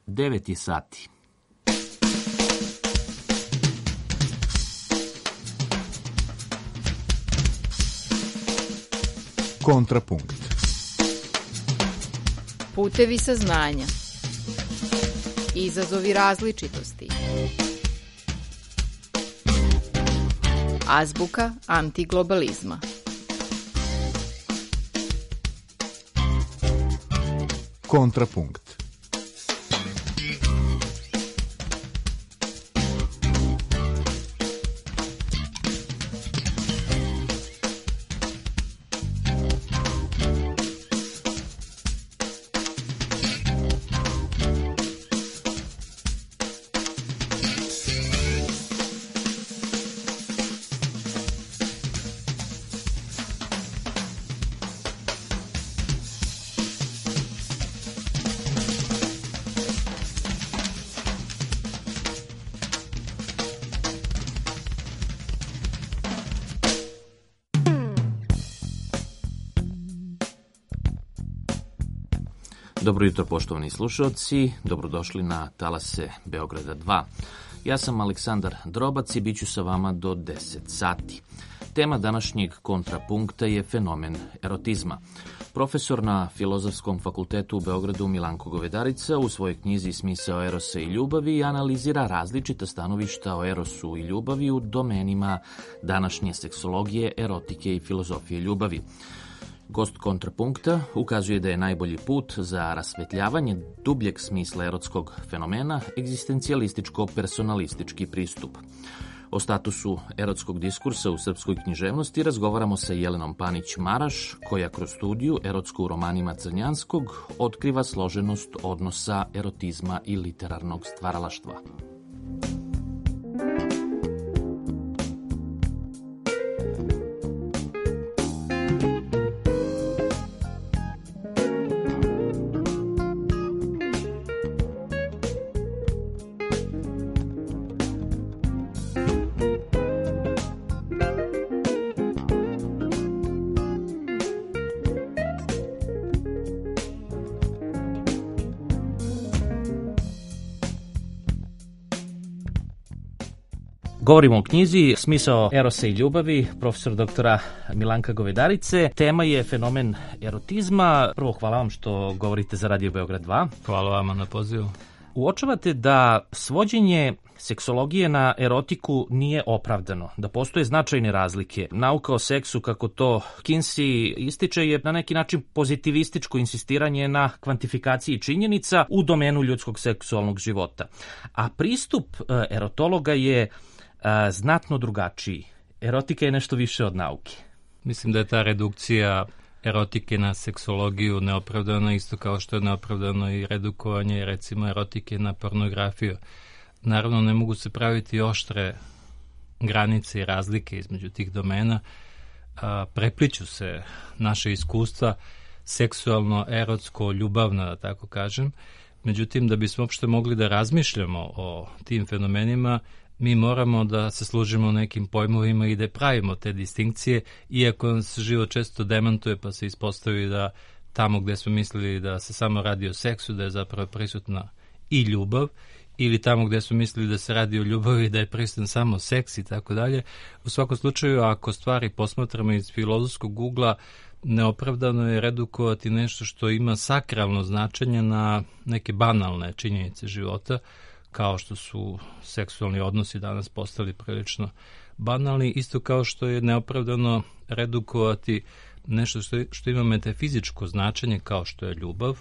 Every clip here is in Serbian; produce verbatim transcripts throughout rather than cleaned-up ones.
devet je sati. Kontrapunkt. Putevi saznanja. Izazovi različitosti. Azbuka antiglobalizma. Kontrapunkt. Dobro jutro, poštovani slušalci, dobrodošli na Talase Beograda dva. Ja sam Aleksandar Drobac i bit ću sa vama do deset sati. Tema današnjeg kontrapunkta je fenomen erotizma. Profesor na Filozofskom fakultetu u Beogradu Milanko Govedarica u svojoj knjizi Smisao erosa i ljubavi analizira različita stanovišta o erosu i ljubavi u domenima današnje seksologije, erotike i filozofije ljubavi. Gost kontrapunkta ukazuje da je najbolji put za rasvetljavanje dubljeg smisla erotskog fenomena egzistencijalističko-personalistički pristup. O statusu erotskog diskursa u srpskoj književnosti razgovaramo sa Jelenom Panić-Maraš, koja kroz studiju erotsku u romanima Crnjanskog otkriva složenost odnosa erotizma i literarnog stvaralaštva. Govorimo o knjizi Smisao erosa i ljubavi, profesor doktora Milanka Govedarice. Tema je fenomen erotizma. Prvo, hvala vam što govorite za Radio Beograd dva. Hvala vama na pozivu. Uočavate da svođenje seksologije na erotiku nije opravdano, da postoje značajne razlike. Nauka o seksu, kako to Kinsey ističe, je na neki način pozitivističko insistiranje na kvantifikaciji činjenica u domenu ljudskog seksualnog života. A pristup erotologa je a, znatno drugačiji. Erotika je nešto više od nauke. Mislim da je ta redukcija erotike na seksologiju neopravdana, isto kao što je neopravdano i redukovanje recimo erotike na pornografiju. Naravno, ne mogu se praviti oštre granice i razlike između tih domena. A, prepliću se naše iskustva seksualno, erotsko, ljubavno, da tako kažem. Međutim, da bismo uopšte mogli da razmišljamo o tim fenomenima, mi moramo da se služimo nekim pojmovima i da pravimo te distinkcije, iako nam se život često demantuje pa se ispostavi da tamo gde smo mislili da se samo radi o seksu, da je zapravo prisutna i ljubav, ili tamo gde smo mislili da se radi o ljubavi, da je prisutan samo seks i tako dalje. U svakom slučaju, ako stvari posmatramo iz filozofskog ugla, neopravdano je redukovati nešto što ima sakralno značenje na neke banalne činjenice života, kao što su seksualni odnosi danas postali prilično banalni, isto kao što je neopravdano redukovati nešto što, što ima metafizičko značenje, kao što je ljubav,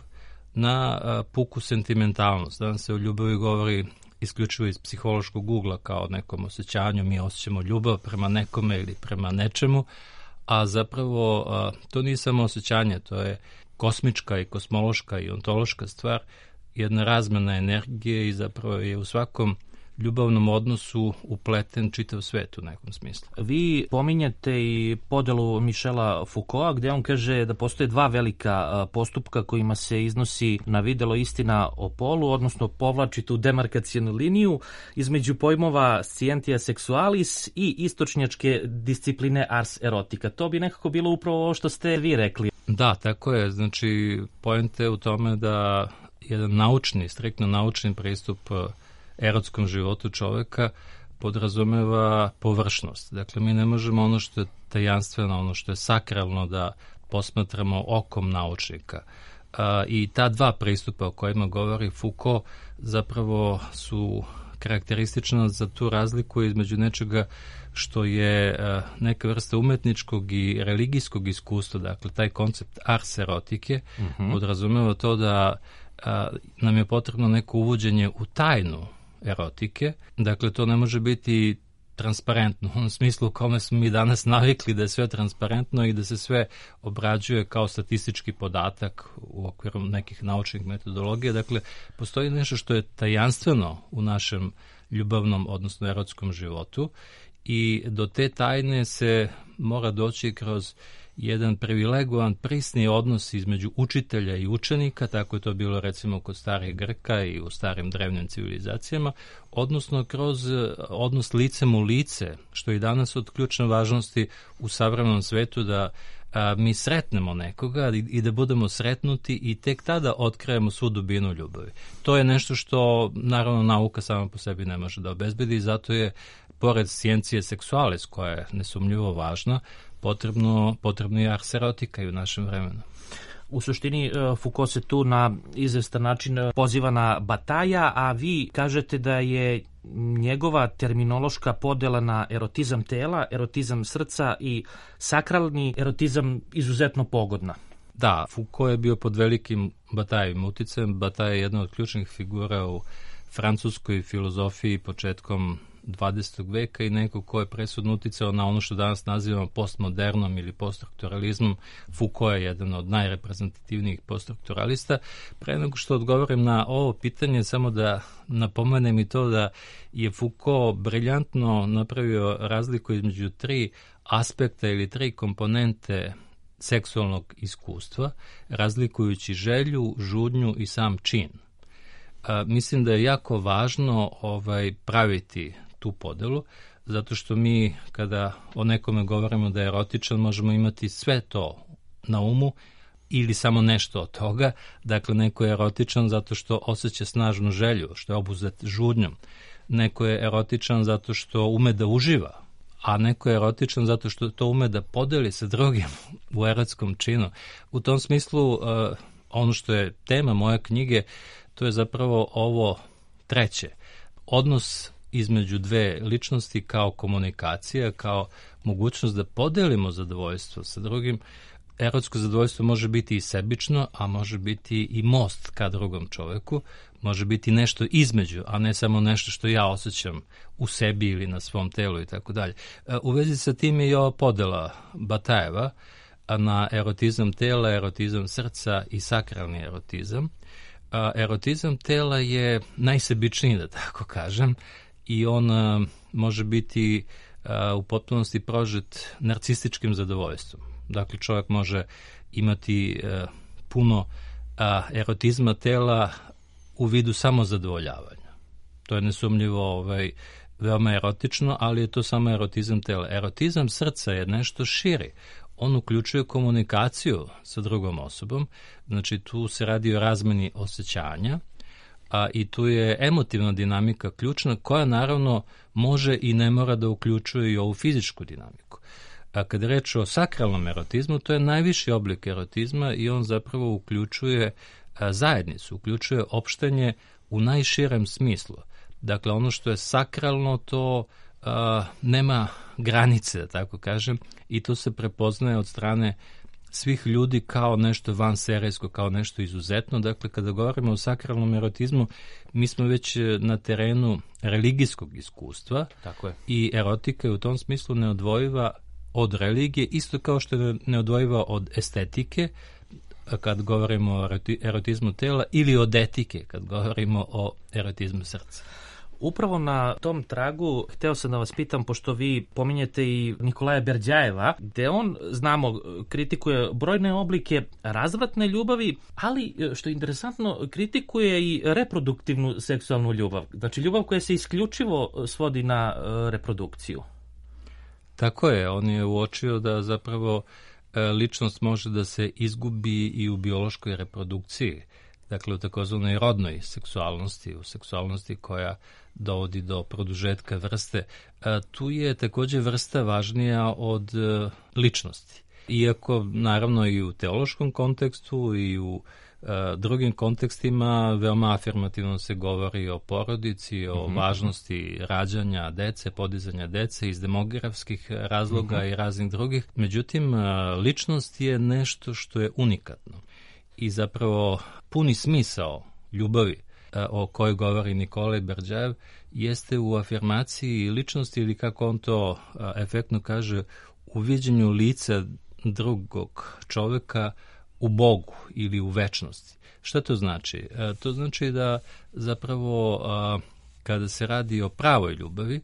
na a, puku sentimentalnost. Danas se o ljubavi govori isključivo iz psihološkog ugla, kao nekom osjećanju, mi osjećamo ljubav prema nekome ili prema nečemu, a zapravo a, to nije samo osjećanje, to je kosmička i kosmološka i ontološka stvar, jedna razmena energije i zapravo je u svakom ljubavnom odnosu upleten čitav svet u nekom smislu. Vi pominjete i podelu Michela Foucaulta, gde on kaže da postoje dva velika postupka kojima se iznosi na videlo istina o polu, odnosno povlači tu demarkacijnu liniju između pojmova scientia sexualis i istočnjačke discipline ars erotica. To bi nekako bilo upravo ovo što ste vi rekli. Da, tako je. Znači, poenta je u tome da jedan naučni, striktno naučni pristup erotskom životu čoveka podrazumeva površnost. Dakle, mi ne možemo ono što je tajanstveno, ono što je sakralno da posmatramo okom naučnika. I ta dva pristupa o kojima govori Foucault zapravo su karakteristična za tu razliku između nečega što je neka vrsta umetničkog i religijskog iskustva. Dakle, taj koncept ars erotike mm-hmm. podrazumeva to da a, nam je potrebno neko uvođenje u tajnu erotike. Dakle, to ne može biti transparentno, u smislu u kome smo mi danas navikli da je sve transparentno i da se sve obrađuje kao statistički podatak u okviru nekih naučnih metodologija. Dakle, postoji nešto što je tajanstveno u našem ljubavnom, odnosno erotskom životu i do te tajne se mora doći kroz jedan privilegovan, prisni odnos između učitelja i učenika, tako je to bilo recimo kod starih Grka i u starim drevnim civilizacijama, odnosno kroz odnos licem u lice, što je i danas od ključne važnosti u savremenom svetu da a, mi sretnemo nekoga i, i da budemo sretnuti i tek tada otkrijemo svu dubinu ljubavi. To je nešto što naravno nauka sama po sebi ne može da obezbedi i zato je pored sciencije seksualis, koja je nesumnjivo važna, potrebno, potrebno je ars erotika i u našem vremenu. U suštini Foucault se tu na izvestan način poziva na Bataja, a vi kažete da je njegova terminološka podela na erotizam tela, erotizam srca i sakralni erotizam izuzetno pogodna. Da, Foucault je bio pod velikim Batajevim uticajem. Bataille je jedna od ključnih figura u francuskoj filozofiji početkom dvadesetog veka i neko ko je presudno uticao na ono što danas nazivamo postmodernom ili poststrukturalizmom. Foucault je jedan od najreprezentativnijih poststrukturalista. Pre nego što odgovorim na ovo pitanje, samo da napomenem i to da je Foucault briljantno napravio razliku između tri aspekta ili tri komponente seksualnog iskustva, razlikujući želju, žudnju i sam čin. A, mislim da je jako važno ovaj praviti tu podelu, zato što mi kada o nekome govorimo da je erotičan, možemo imati sve to na umu ili samo nešto od toga. Dakle, neko je erotičan zato što osjeća snažnu želju, što je obuzet žudnjom. Neko je erotičan zato što ume da uživa, a neko je erotičan zato što to ume da podeli sa drugim u erotskom činu. U tom smislu, uh, ono što je tema moje knjige, to je zapravo ovo treće. Odnos između dve ličnosti kao komunikacija, kao mogućnost da podelimo zadovoljstvo sa drugim. Erotsko zadovoljstvo može biti i sebično, a može biti i most ka drugom čoveku. Može biti nešto između, a ne samo nešto što ja osjećam u sebi ili na svom telu i tako dalje. U vezi sa tim je i ova podela Batajeva na erotizam tela, erotizam srca i sakralni erotizam. Erotizam tela je najsebičniji, da tako kažem, i on a, može biti a, u potpunosti prožet narcističkim zadovoljstvom. Dakle, čovjek može imati a, puno a, erotizma tela u vidu samozadovoljavanja. To je nesumnjivo ovaj, veoma erotično, ali je to samo erotizam tela. Erotizam srca je nešto širi. On uključuje komunikaciju sa drugom osobom, znači tu se radi o razmeni osjećanja, a i tu je emotivna dinamika ključna, koja naravno može i ne mora da uključuje i ovu fizičku dinamiku. A kad je reč o sakralnom erotizmu, to je najviši oblik erotizma i on zapravo uključuje a, zajednicu, uključuje opštenje u najširem smislu. Dakle, ono što je sakralno, to a, nema granice, da tako kažem, i to se prepoznaje od strane svih ljudi kao nešto vanserijsko, kao nešto izuzetno. Dakle, kada govorimo o sakralnom erotizmu, mi smo već na terenu religijskog iskustva. Tako je. I erotika je u tom smislu neodvojiva od religije, isto kao što je neodvojiva od estetike, kad govorimo o erotizmu tela, ili od etike, kad govorimo o erotizmu srca. Upravo na tom tragu hteo sam da vas pitam, pošto vi pominjete i Nikolaja Berdjajeva, gde on, znamo, kritikuje brojne oblike razvratne ljubavi, ali, što je interesantno, kritikuje i reproduktivnu seksualnu ljubav. Znači, ljubav koja se isključivo svodi na reprodukciju. Tako je, on je uočio da zapravo ličnost može da se izgubi i u biološkoj reprodukciji. dakle u takozvanoj rodnoj seksualnosti, u seksualnosti koja dovodi do produžetka vrste. A, tu je takođe vrsta važnija od a, ličnosti. Iako, naravno, i u teološkom kontekstu i u a, drugim kontekstima veoma afirmativno se govori o porodici, o mm-hmm. važnosti rađanja dece, podizanja dece iz demografskih razloga mm-hmm. i raznih drugih. Međutim, a, ličnost je nešto što je unikatno i zapravo puni smisao ljubavi o kojoj govori Nikolaj Berdjajev jeste u afirmaciji ličnosti ili, kako on to efektno kaže, u viđenju lica drugog čoveka u Bogu ili u večnosti. Šta to znači? To znači da zapravo kada se radi o pravoj ljubavi,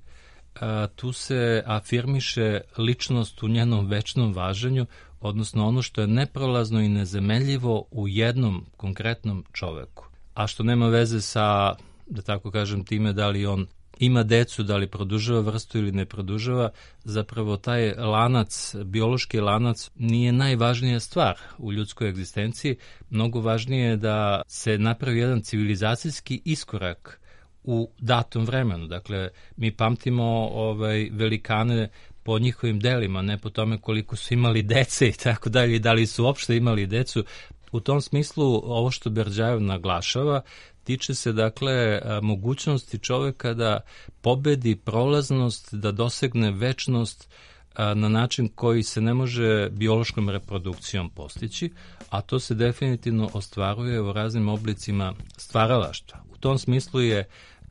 tu se afirmiše ličnost u njenom večnom važenju, odnosno ono što je neprolazno i nezameljivo u jednom konkretnom čoveku. A što nema veze sa, da tako kažem, time da li on ima decu, da li produžava vrstu ili ne produžava, zapravo taj lanac, biološki lanac nije najvažnija stvar u ljudskoj egzistenciji. Mnogo važnije je da se napravi jedan civilizacijski iskorak u datom vremenu. Dakle, mi pamtimo ovaj, velikane po njihovim delima, ne po tome koliko su imali dece i tako dalje, i da li su uopšte imali decu. U tom smislu, ovo što Berdjajev naglašava, tiče se, dakle, mogućnosti čoveka da pobedi prolaznost, da dosegne večnost na način koji se ne može biološkom reprodukcijom postići, a to se definitivno ostvaruje u raznim oblicima stvaralaštva. U tom smislu je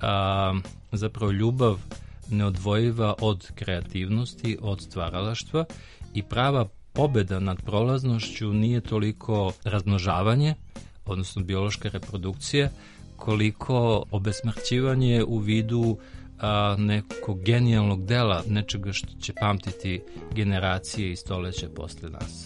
a, zapravo ljubav neodvojiva od kreativnosti, od stvaralaštva, i prava pobeda nad prolaznošću nije toliko razmnožavanje, odnosno biološka reprodukcija, koliko obesmrćivanje u vidu a, nekog genijalnog dela, nečega što će pamtiti generacije i stoleće posle nas.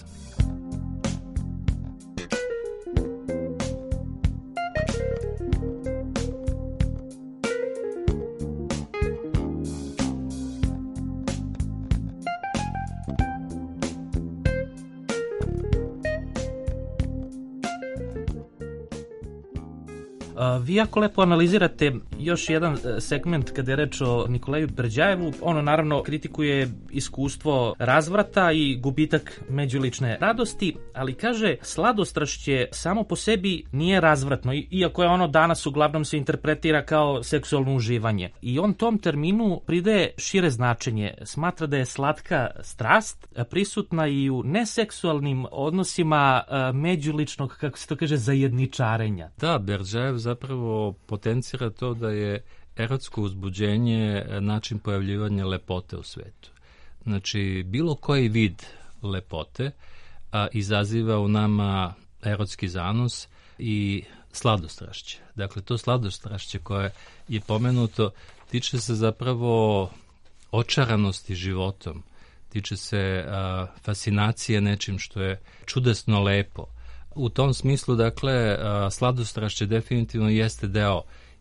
Vi jako lepo analizirate još jedan segment kada je reč o Nikolaju Berdjajevu. Ono naravno kritikuje iskustvo razvrata i gubitak međulične radosti, ali kaže sladostrašće samo po sebi nije razvratno, iako je ono danas uglavnom se interpretira kao seksualno uživanje. I on tom terminu pridaje šire značenje. Smatra da je slatka strast prisutna i u neseksualnim odnosima međuličnog, kako se to kaže, zajedničarenja. Da, Berdjajev zapravo potencira to da je erotsko uzbuđenje način pojavljivanja lepote u svetu. Znači, bilo koji vid lepote a, izaziva u nama erotski zanos i sladostrašće. Dakle, to sladostrašće koje je pomenuto tiče se zapravo očaranosti životom, tiče se a, fascinacije nečim što je čudesno lepo. U tom smislu, dakle, sladostrašće definitivno jeste deo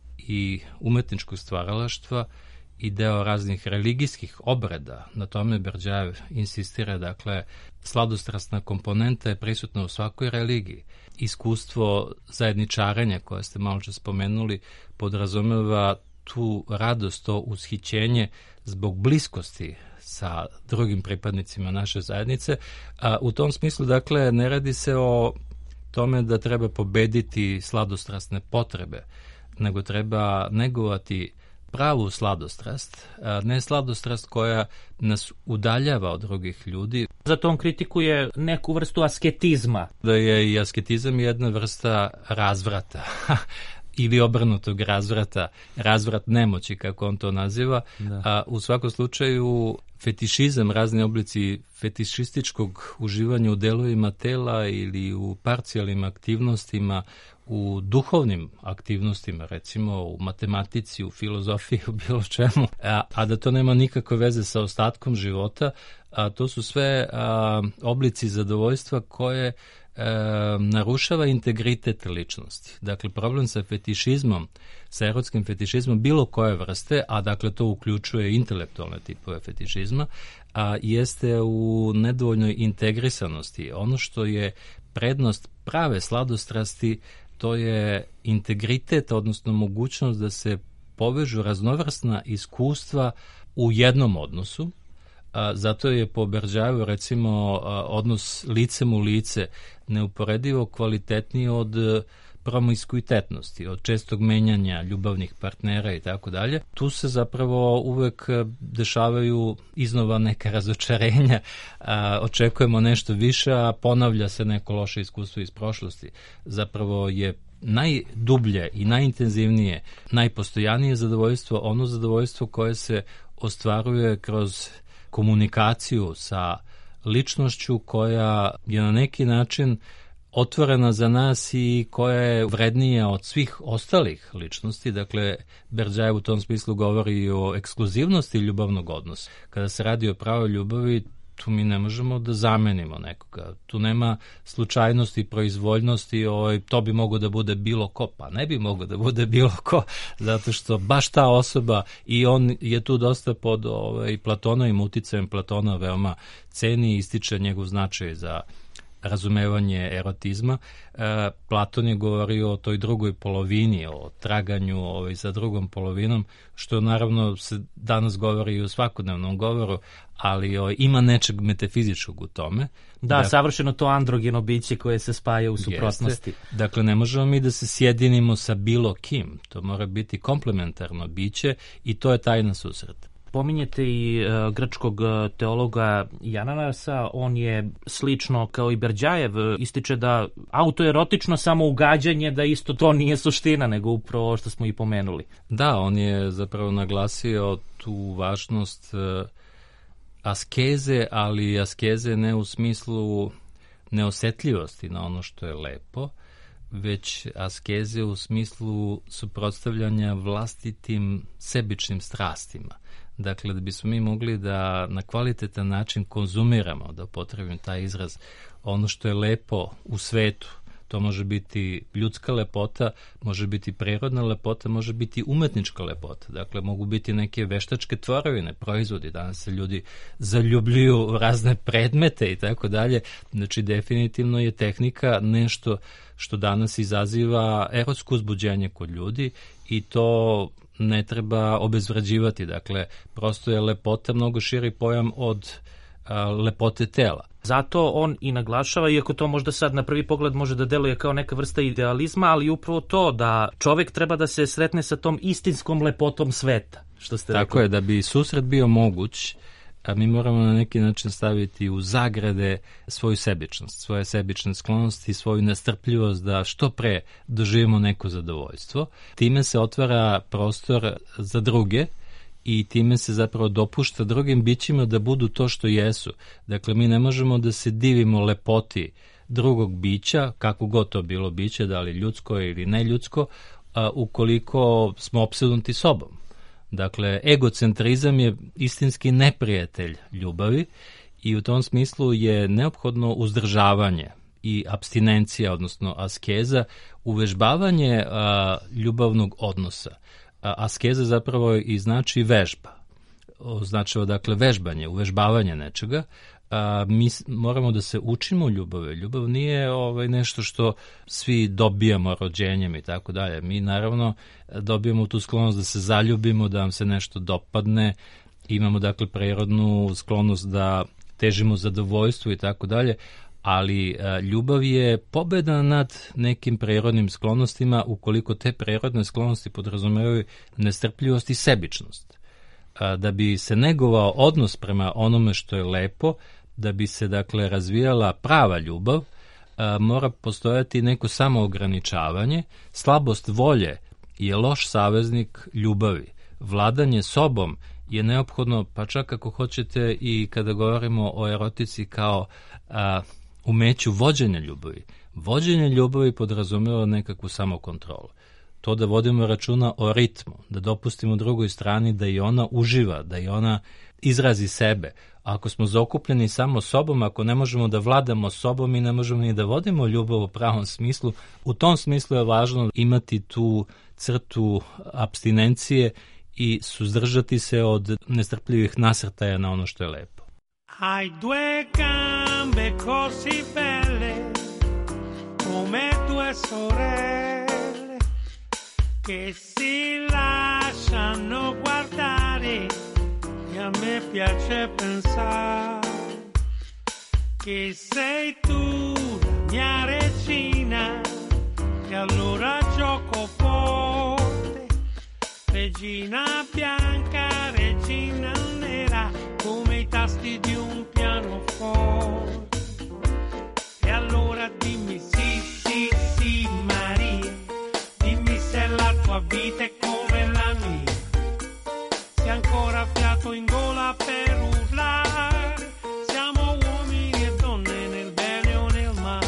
i umetničkog stvaralaštva i deo raznih religijskih obreda. Na tome Berdjajev insistira, dakle, sladostrasna komponenta je prisutna u svakoj religiji. Iskustvo zajedničarenja koje ste malo čas spomenuli podrazumeva tu radost, to ushićenje zbog bliskosti sa drugim pripadnicima naše zajednice. A u tom smislu, dakle, ne radi se o tome da treba pobediti sladostrasne potrebe, nego treba negovati pravu sladostrast, ne sladostrast koja nas udaljava od drugih ljudi. Zato on kritikuje neku vrstu asketizma. Da je i asketizam jedna vrsta razvrata ili obrnutog razvrata, razvrat nemoći, kako on to naziva. A, u svakom slučaju, fetišizam, razni oblici fetišističkog uživanja u delovima tela ili u parcijalnim aktivnostima, u duhovnim aktivnostima, recimo u matematici, u filozofiji, u bilo čemu, a, a da to nema nikakve veze sa ostatkom života, a to su sve a, oblici zadovoljstva koje E, narušava integritet ličnosti. Dakle, problem sa fetišizmom, sa erotskim fetišizmom bilo koje vrste, a dakle to uključuje intelektualne tipove fetišizma, a jeste u nedovoljnoj integrisanosti. Ono što je prednost prave sladostrasti to je integritet, odnosno mogućnost da se povežu raznovrsna iskustva u jednom odnosu. A, zato je po Berdjajevu recimo a, odnos licem u lice neuporedivo kvalitetniji od promiskuitetnosti, od čestog menjanja ljubavnih partnera i tako dalje. Tu se zapravo uvek dešavaju iznova neka razočarenja, a, očekujemo nešto više, a ponavlja se neko loše iskustvo iz prošlosti. Zapravo je najdublje i najintenzivnije, najpostojanije zadovoljstvo, ono zadovoljstvo koje se ostvaruje kroz komunikaciju sa ličnošću koja je na neki način otvorena za nas i koja je vrednija od svih ostalih ličnosti. Dakle, Berdjajev u tom smislu govori o ekskluzivnosti ljubavnog odnosa. Kada se radi o pravoj ljubavi, tu mi ne možemo da zamenimo nekoga. Tu nema slučajnosti i proizvoljnosti, ovaj, to bi mogo da bude bilo ko, pa ne bi mogo da bude bilo ko, zato što baš ta osoba, i on je tu dosta pod ovaj, Platonovim uticajem, Platona veoma ceni i ističe njegov značaj za razumevanje erotizma. E, Platon je govorio o toj drugoj polovini, o traganju ovaj, za drugom polovinom, što naravno se danas govori i u svakodnevnom govoru, ali o, ima nečeg metafizičkog u tome. Da, dakle, savršeno to androgeno biće koje se spaja u suprotnosti. Jeste. Dakle, ne možemo mi da se sjedinimo sa bilo kim. To mora biti komplementarno biće i to je tajna susreta. Pominjete i uh, grčkog teologa Jananasa, on je slično kao i Berdjajev, ističe da autoerotično samo ugađanje, da isto to nije suština, nego upravo što smo i pomenuli. Da, on je zapravo naglasio tu važnost uh, askeze, ali askeze ne u smislu neosetljivosti na ono što je lepo, već askeze u smislu suprotstavljanja vlastitim sebičnim strastima. Dakle, da bismo mi mogli da na kvalitetan način konzumiramo, da potrebim taj izraz, ono što je lepo u svetu. To može biti ljudska lepota, može biti prirodna lepota, može biti umetnička lepota. Dakle, mogu biti neke veštačke tvorevine, proizvodi. Danas se ljudi zaljubljuju u razne predmete i tako dalje. Znači, definitivno je tehnika nešto što danas izaziva erotsko uzbuđenje kod ljudi i to ne treba obezvređivati. Dakle, prosto je lepota mnogo širi pojam od a, lepote tela. Zato on i naglašava, iako to možda sad na prvi pogled može da deluje kao neka vrsta idealizma, ali upravo to da čovek treba da se sretne sa tom istinskom lepotom sveta, što ste Tako rekli. je, da bi susret bio moguć, a mi moramo na neki način staviti u zagrade svoju sebičnost, svoje sebične sklonosti, svoju nestrpljivost da što pre doživimo neko zadovoljstvo. Time se otvara prostor za druge i time se zapravo dopušta drugim bićima da budu to što jesu. Dakle, mi ne možemo da se divimo lepoti drugog bića, kako god to bilo biće, da li ljudsko ili neljudsko, a, ukoliko smo opsednuti sobom. Dakle, egocentrizam je istinski neprijatelj ljubavi i u tom smislu je neophodno uzdržavanje i apstinencija, odnosno askeza, uvežbavanje a, ljubavnog odnosa. A, askeza zapravo i znači vežba. Označava, dakle, vežbanje, uvežbavanje nečega. A, mi moramo da se učimo ljubave. Ljubav nije ovaj, nešto što svi dobijamo rođenjem i tako dalje. Mi naravno dobijamo tu sklonost da se zaljubimo, da vam se nešto dopadne. Imamo, dakle, prirodnu sklonost da težimo zadovoljstvu i tako dalje. Ali a, ljubav je pobeda nad nekim prirodnim sklonostima ukoliko te prirodne sklonosti podrazumevaju nestrpljivost i sebičnost. A, da bi se negovao odnos prema onome što je lepo, da bi se, dakle, razvijala prava ljubav, a, mora postojati neko samoograničavanje. Slabost volje je loš saveznik ljubavi. Vladanje sobom je neophodno, pa čak ako hoćete i kada govorimo o erotici kao a, umeću vođenja ljubavi. Vođenje ljubavi podrazumeva nekakvu samokontrolu. To da vodimo računa o ritmu, da dopustimo drugoj strani da i ona uživa, da i ona izrazi sebe. Ako smo zaokupljeni samo sobom, ako ne možemo da vladamo sobom i ne možemo ni da vodimo ljubav u pravom smislu, u tom smislu je važno imati tu crtu apstinencije i suzdržati se od nestrpljivih nasrtaja na ono što je lepo. Hai due gambe così belle, come due sorelle che si lasciano guardare e a me piace pensare che sei tu la mia regina e allora gioco forte, regina bianca, regina nera come i tasti di un pianoforte. E allora dimmi sì, sì, sì Maria, dimmi se la tua vita è come la mia, se ancora fiato in gola per urlare, siamo uomini e donne nel bene o nel male.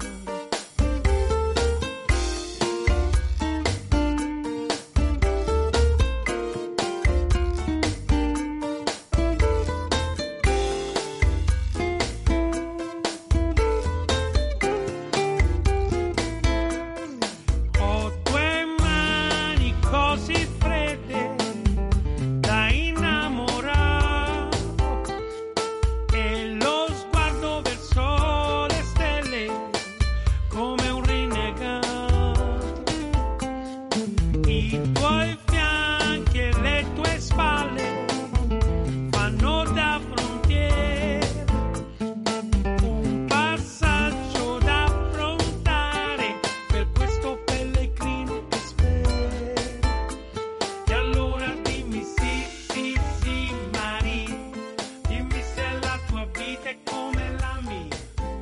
Ho due mani così fredde da innamorato e lo sguardo verso le stelle come un rinnegato. I tuoi fianchi e le tue spalle fanno da frontiera, un passaggio da affrontare per questo pellegrino che spera. E allora dimmi sì, sì, sì Maria, dimmi se la tua vita è come la mia,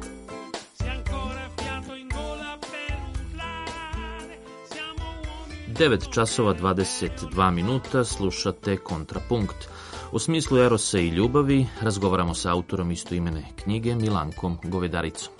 se ancora fiato in gola per urlare, siamo uomini. devet časova dvadeset dva minuta, slušate Kontrapunkt. U smislu erosa i ljubavi razgovaramo sa autorom istoimene knjige Milankom Govedaricom.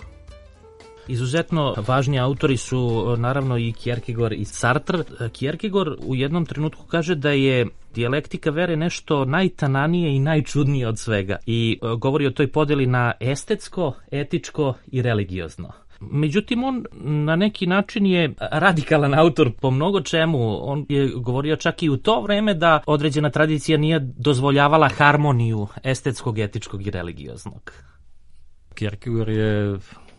Izuzetno važni autori su naravno i Kierkegaard i Sartre. Kierkegaard u jednom trenutku kaže da je dijalektika vere nešto najtananije i najčudnije od svega i e, govori o toj podeli na estetsko, etičko i religiozno. Međutim, on na neki način je radikalan autor po mnogo čemu. On je govorio čak i u to vreme da određena tradicija nije dozvoljavala harmoniju estetskog, etičkog i religioznog. Kierkegaard je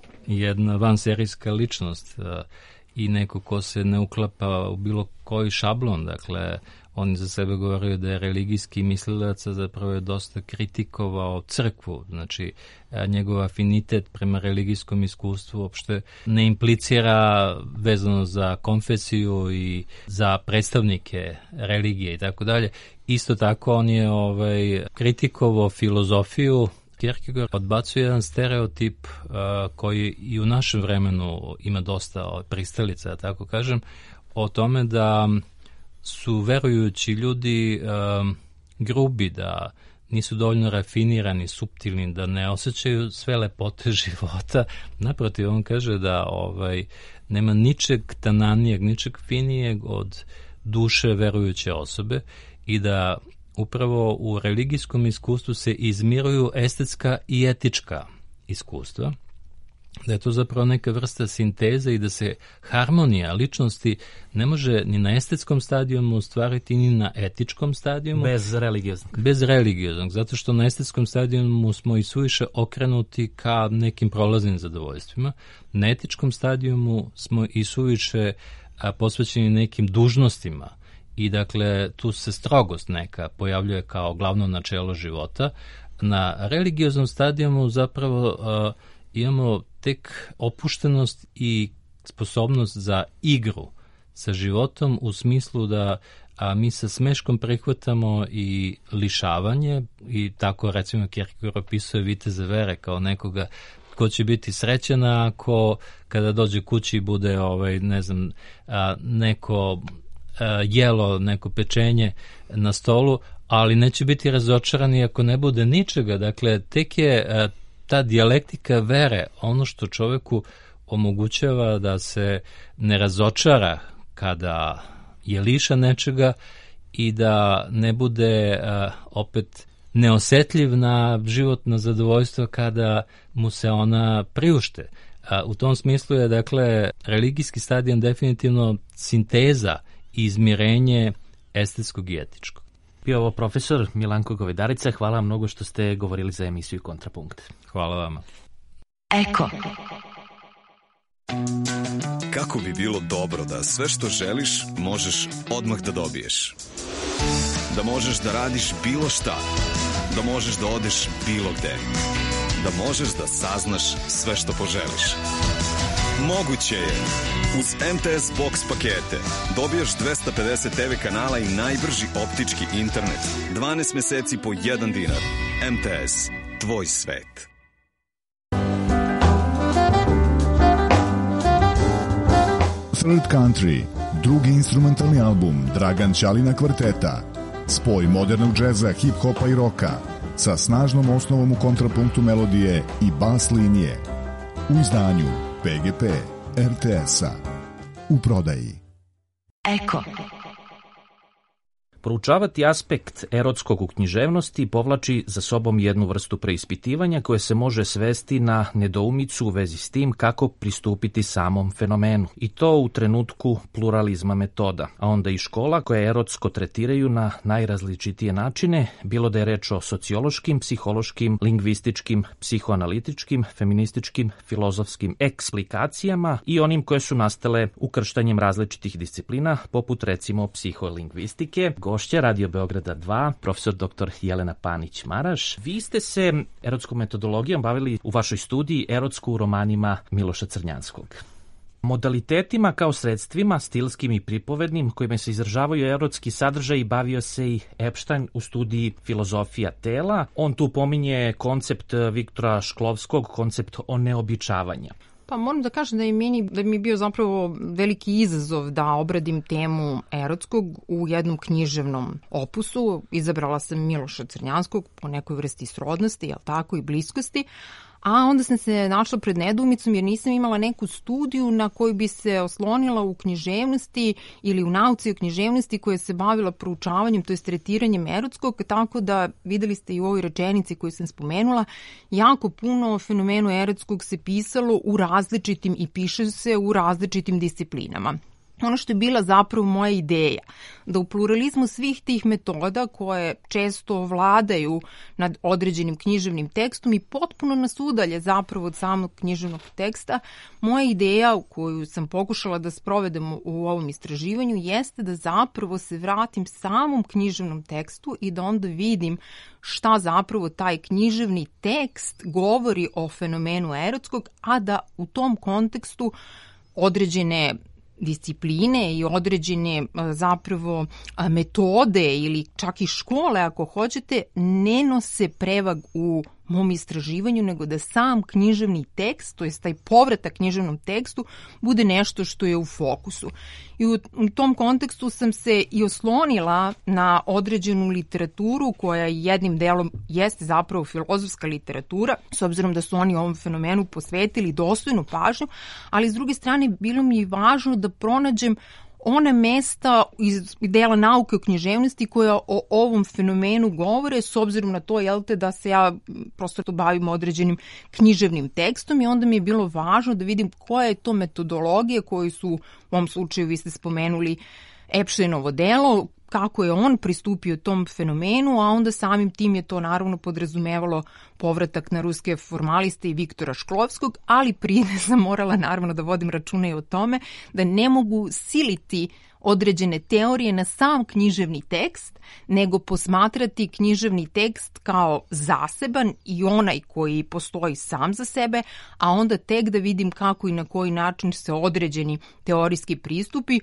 jedna vanserijska ličnost a, i neko ko se ne uklapa u bilo koji šablon. Dakle, on je za sebe govorio da je religijski mislilac, a zapravo je dosta kritikovao crkvu. Znači, a, njegov afinitet prema religijskom iskustvu uopšte ne implicira vezano za konfesiju i za predstavnike religije i tako dalje. Isto tako on je ovaj, kritikovao filozofiju. Kierkegaard odbacuje jedan stereotip uh, koji i u našem vremenu ima dosta uh, pristalica, da tako kažem, o tome da su verujući ljudi uh, grubi, da nisu dovoljno rafinirani, suptilni, da ne osjećaju sve lepote života. Naprotiv, on kaže da ovaj, nema ničeg tananijeg, ničeg finijeg od duše verujuće osobe i da upravo u religijskom iskustvu se izmiruju estetska i etička iskustva, da je to zapravo neka vrsta sinteze i da se harmonija ličnosti ne može ni na estetskom stadijumu ostvariti ni na etičkom stadijumu. Bez religioznog. Bez religioznog, zato što na estetskom stadijumu smo i suviše okrenuti ka nekim prolaznim zadovoljstvima. Na etičkom stadijumu smo i suviše a, posvećeni nekim dužnostima. I dakle, tu se strogost neka pojavljuje kao glavno načelo života. Na religioznom stadijumu zapravo uh, imamo tek opuštenost i sposobnost za igru sa životom u smislu da a, mi sa smeškom prihvatamo i lišavanje i tako recimo Kierkegaard opisuje viteza vere kao nekoga ko će biti srećan ako kada dođe kući bude ovaj, ne znam, a, neko jelo, neko pečenje na stolu, ali neće biti razočarani ako ne bude ničega. Dakle, tek je ta dijalektika vere ono što čoveku omogućava da se ne razočara kada je lišan nečega i da ne bude opet neosetljiv na životno zadovoljstvo kada mu se ona priušte. U tom smislu je, dakle, religijski stadion definitivno sinteza i izmirenje estetskog i etičkog. Bio ovo profesor Milanko Govedarica. Hvala vam mnogo što ste govorili za emisiju Kontrapunkt. Hvala vama. Eko. Kako bi bilo dobro da sve što želiš možeš odmah da dobiješ. Da možeš da radiš bilo šta. Da možeš da odeš bilo gde. Da možeš da saznaš sve što poželiš. Moguće je. Uz M T S Box pakete dobijaš dvesta pedeset te ve kanala i najbrži optički internet. dvanaest meseci po jedan dinar. M T S. Tvoj svet. Third Country, drugi instrumentalni album Dragan Ćalina kvarteta. Spoj modernog džeza, hip-hopa i roka sa snažnom osnovom u kontrapunktu melodije i bas linije. U izdanju P G P R T S-a. U prodaji. Eko. Proučavati aspekt erotskog u književnosti povlači za sobom jednu vrstu preispitivanja koje se može svesti na nedoumicu u vezi s tim kako pristupiti samom fenomenu. I to u trenutku pluralizma metoda, a onda i škola koje erotsko tretiraju na najrazličitije načine, bilo da je reč o sociološkim, psihološkim, lingvističkim, psihoanalitičkim, feminističkim, filozofskim eksplikacijama i onim koje su nastale ukrštanjem različitih disciplina, poput recimo psiholingvistike. Gošća Radio Beograda dva, profesor doktor Jelena Panić-Maraš. Vi ste se erotskom metodologijom bavili u vašoj studiji Erotsko u romanima Miloša Crnjanskog. Modalitetima kao sredstvima, stilskim i pripovednim, kojima se izražavaju erotski sadržaj, bavio se i Epstein u studiji Filozofija tela. On tu pominje koncept Viktora Šklovskog, koncept oneobičavanja. Pa moram da kažem da je meni, da mi je bio zapravo veliki izazov da obradim temu erotskog u jednom književnom opusu. Izabrala sam Miloša Crnjanskog po nekoj vrsti srodnosti, jel tako, i bliskosti. A onda sam se našla pred nedoumicom jer nisam imala neku studiju na koju bi se oslonila u književnosti ili u nauci o književnosti koja se bavila proučavanjem, to je tretiranjem erotskog, tako da videli ste i u ovoj rečenici koju sam spomenula, jako puno o fenomenu erotskog se pisalo u različitim i piše se u različitim disciplinama. Ono što je bila zapravo moja ideja, da u pluralizmu svih tih metoda koje često vladaju nad određenim književnim tekstom i potpuno nas udalje zapravo od samog književnog teksta, moja ideja koju sam pokušala da sprovedem u ovom istraživanju jeste da zapravo se vratim samom književnom tekstu i da onda vidim šta zapravo taj književni tekst govori o fenomenu erotskog, a da u tom kontekstu određene discipline i određene zapravo metode ili čak i škole, ako hoćete, ne nose prevag u mom istraživanju, nego da sam književni tekst, to je taj povratak književnom tekstu, bude nešto što je u fokusu. I u, u tom kontekstu sam se i oslonila na određenu literaturu koja jednim delom jeste zapravo filozofska literatura, s obzirom da su oni ovom fenomenu posvetili dostojnu pažnju, ali s druge strane bilo mi je važno da pronađem one mesta iz dela nauke o književnosti koja o ovom fenomenu govore, s obzirom na to, jel te, da se ja prosto to bavim određenim književnim tekstom i onda mi je bilo važno da vidim koja je to metodologija koju su, u ovom slučaju vi ste spomenuli Epsteinovo delo, kako je on pristupio tom fenomenu, a onda samim tim je to naravno podrazumevalo povratak na ruske formaliste i Viktora Šklovskog, ali prije sam morala naravno da vodim računa i o tome da ne mogu siliti određene teorije na sam književni tekst, nego posmatrati književni tekst kao zaseban i onaj koji postoji sam za sebe, a onda tek da vidim kako i na koji način se određeni teorijski pristupi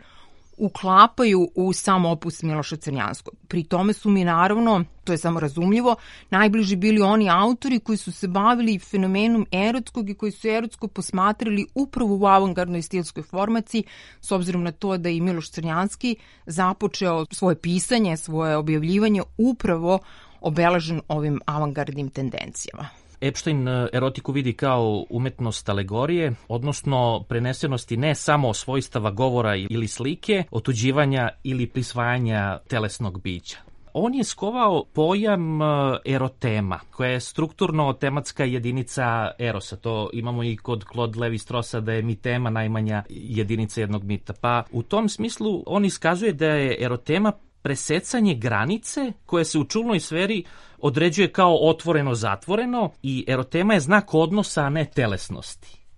uklapaju u sam opus Miloša Crnjanskog. Pri tome su mi naravno, to je samo razumljivo, najbliži bili oni autori koji su se bavili fenomenom erotskog i koji su erotsko posmatrali upravo u avangardnoj stilskoj formaciji, s obzirom na to da je i Miloš Crnjanski započeo svoje pisanje, svoje objavljivanje upravo obeležen ovim avangardnim tendencijama. Epstein erotiku vidi kao umetnost alegorije, odnosno prenesenosti ne samo svojstava govora ili slike, otuđivanja ili prisvajanja telesnog bića. On je skovao pojam erotema, koja je strukturno tematska jedinica erosa. To imamo i kod Claude Lévi-Straussa da je mitema najmanja jedinica jednog mita. Pa u tom smislu on iskazuje da je erotema presecanje granice koje se u čulnoj sferi određuje kao otvoreno-zatvoreno i erotema je znak odnosa, a ne telesnosti.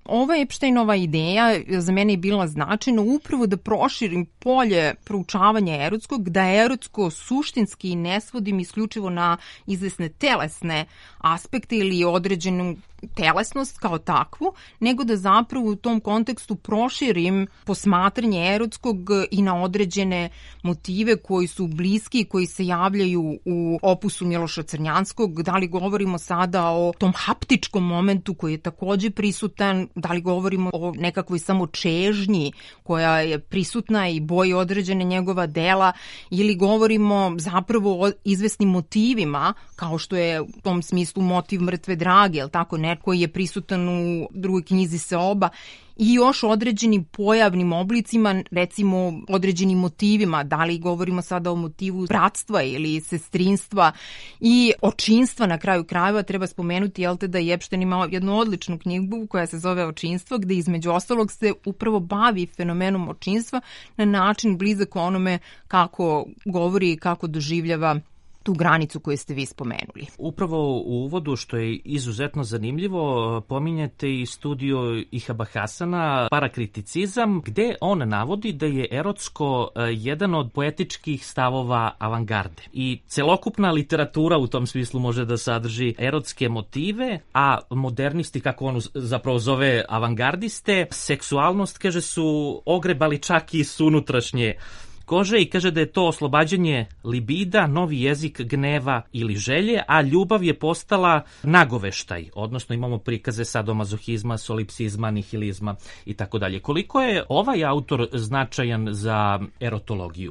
Ova Epsteinova ideja za mene je bila značajna upravo da proširim polje proučavanja erotskog, da erotsko suštinski ne svodim isključivo na izvesne telesne aspekte ili određenu telesnost kao takvu, nego da zapravo u tom kontekstu proširim posmatranje erotskog i na određene motive koji su bliski, koji se javljaju u opusu Miloša Crnjanskog. Da li govorimo sada o tom haptičkom momentu koji je takođe prisutan, da li govorimo o nekakvoj samo čežnji koja je prisutna i boji određene njegova dela, ili govorimo zapravo o izvesnim motivima, kao što je u tom smislu motiv mrtve drage, jel tako, ne, koji je prisutan u drugoj knjizi Seoba, i još određenim pojavnim oblicima, recimo određenim motivima, da li govorimo sada o motivu bratstva ili sestrinstva i očinstva na kraju krajeva. Treba spomenuti, jel te, da je Epstein imao jednu odličnu knjigu koja se zove Očinstvo, gde između ostalog se upravo bavi fenomenom očinstva na način blizak onome kako govori i kako doživljava tu granicu koju ste vi spomenuli. Upravo u uvodu, što je izuzetno zanimljivo, pominjete i studiju Ihaba Hasana, Parakriticizam, gde on navodi da je erotsko jedan od poetičkih stavova avangarde. I celokupna literatura u tom smislu može da sadrži erotske motive, a modernisti, kako on zapravo zove avangardiste, seksualnost, kaže, su ogrebali čak i s unutrašnje kože i kaže da je to oslobađanje libida, novi jezik gneva ili želje, a ljubav je postala nagoveštaj, odnosno imamo prikaze sadomazohizma, solipsizma, nihilizma i tako dalje. Koliko je ovaj autor značajan za erotologiju?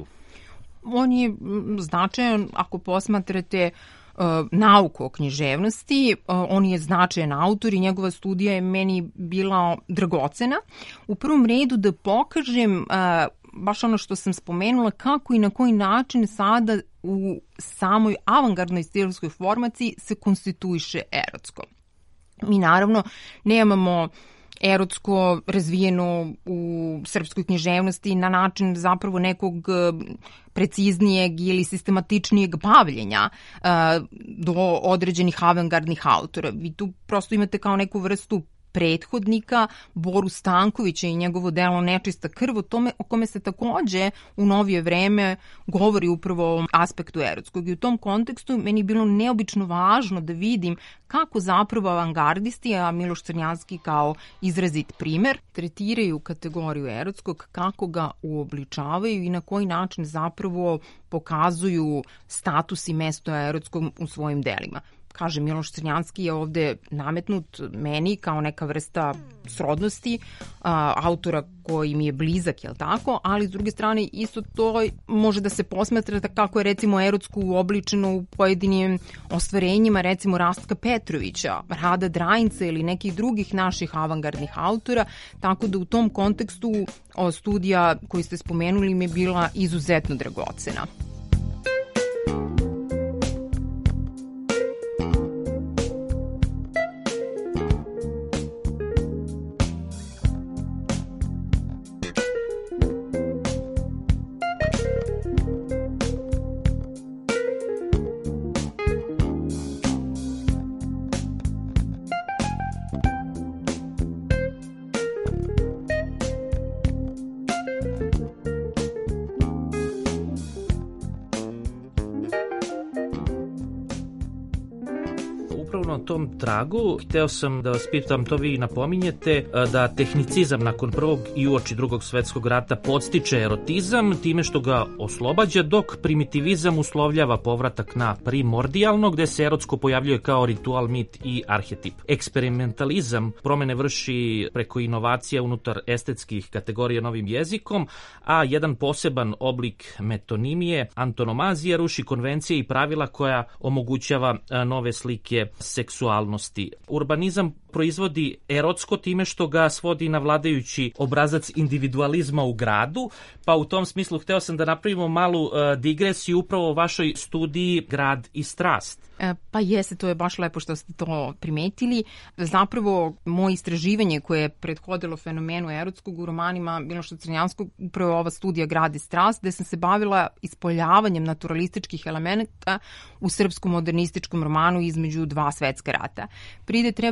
On je značajan ako posmatrate nauku o književnosti, on je značajan autor i njegova studija je meni bila dragocena. U prvom redu da pokažem baš ono što sam spomenula, kako i na koji način sada u samoj avangardnoj stilskoj formaciji se konstituiše erotsko. Mi naravno nemamo erotsko razvijeno u srpskoj književnosti na način zapravo nekog preciznijeg ili sistematičnijeg bavljenja uh, do određenih avangardnih autora. Vi tu prosto imate kao neku vrstu prethodnika Boru Stankovića i njegovo delo Nečista krv, o tome o kome se takođe u novije vreme govori upravo o aspektu erotskog. I u tom kontekstu meni je bilo neobično važno da vidim kako zapravo avangardisti, a Miloš Crnjanski kao izrazit primer, tretiraju kategoriju erotskog, kako ga uobličavaju i na koji način zapravo pokazuju status i mesto erotskog u svojim delima. Kaže, Miloš Crnjanski je ovde nametnut meni kao neka vrsta srodnosti, a, autora koji mi je blizak, jel tako, ali s druge strane isto to može da se posmatra kako je recimo erotsko uobličeno u pojedinim ostvarenjima, recimo Rastka Petrovića, Rada Drajinca ili nekih drugih naših avangardnih autora, tako da u tom kontekstu o, studija koju ste spomenuli mi je bila izuzetno dragocena. Na tom tragu, hteo sam da vas pitam, to vi napominjete, da tehnicizam nakon prvog i uoči drugog svetskog rata podstiče erotizam time što ga oslobađa, dok primitivizam uslovljava povratak na primordijalno, gde se erotsko pojavljuje kao ritual, mit i arhetip. Eksperimentalizam promene vrši preko inovacija unutar estetskih kategorija novim jezikom, a jedan poseban oblik metonimije, antonomazija, ruši konvencije i pravila koja omogućava nove slike seksualnosti. Urbanizam proizvodi erotsko time što ga svodi na vladajući obrazac individualizma u gradu, pa u tom smislu hteo sam da napravimo malu uh, digresiju upravo o vašoj studiji Grad i strast. E, pa jeste, to je baš lepo što ste to primetili. Zapravo, moje istraživanje koje je prethodilo fenomenu erotskog u romanima Miloša Crnjanskog, upravo ova studija Grad i strast, gde sam se bavila ispoljavanjem naturalističkih elementa u srpskom modernističkom romanu između dva svetska rata. Pride treba reći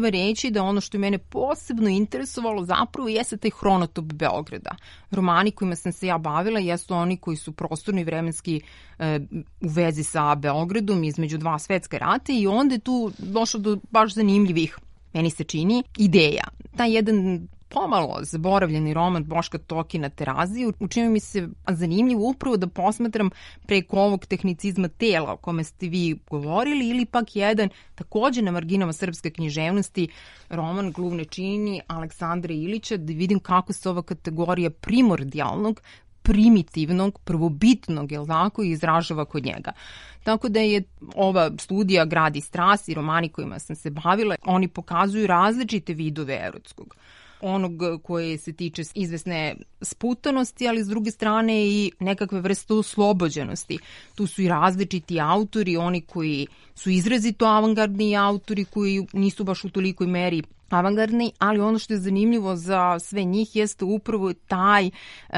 reći da ono što je mene posebno interesovalo zapravo jeste taj hronotop Beograda. Romani kojima sam se ja bavila jesu oni koji su prostorno i vremenski e, u vezi sa Beogradom između dva svetska rata i onda je tu došlo do baš zanimljivih, meni se čini, ideja. Taj jedan pomalo zaboravljeni roman Boška Tokina Terazije učinio mi se zanimljivo upravo da posmatram preko ovog tehnicizma tela o kome ste vi govorili ili pak jedan takođe na marginama srpske književnosti roman Gluvne čini Aleksandra Ilića, da vidim kako se ova kategorija primordijalnog, primitivnog, prvobitnog, jel tako, izražava kod njega. Tako da je ova studija Grad i strast i romani kojima sam se bavila, oni pokazuju različite vidove erotskog. Onog koje se tiče izvesne sputanosti, ali s druge strane i nekakve vrste oslobođenosti. Tu su i različiti autori, oni koji su izrazito avangardni autori, koji nisu baš u tolikoj meri avangardni, ali ono što je zanimljivo za sve njih jeste upravo taj uh,